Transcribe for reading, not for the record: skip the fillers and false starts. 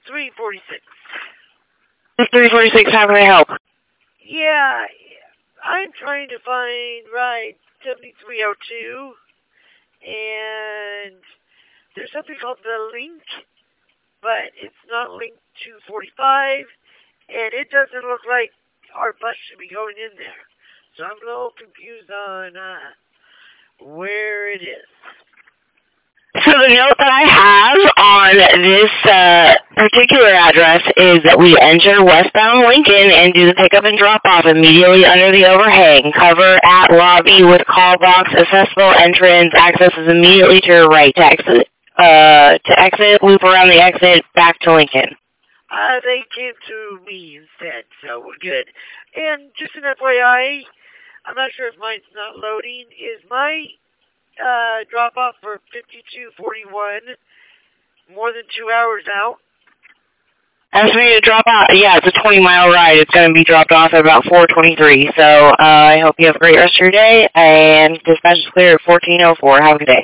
346. 346, how can I help? Yeah, I'm trying to find ride 7302, and there's something called the Link, but it's not Link 245, and it doesn't look like our bus should be going in there. So I'm a little confused on where it is. So the note that I have on this particular address is that we enter westbound Lincoln and do the pickup and drop off immediately under the overhang. Cover at lobby with call box, accessible entrance. Access is immediately to your right. To exit, loop around the exit back to Lincoln. They came to me instead, so we're good. And just an FYI, I'm not sure if mine's not loading. Is my drop-off for 5241 more than 2 hours out? Estimated drop off, yeah, it's a 20-mile ride. It's going to be dropped off at about 4:23. So I hope you have a great rest of your day, and dispatch is clear at 14:04. Have a good day.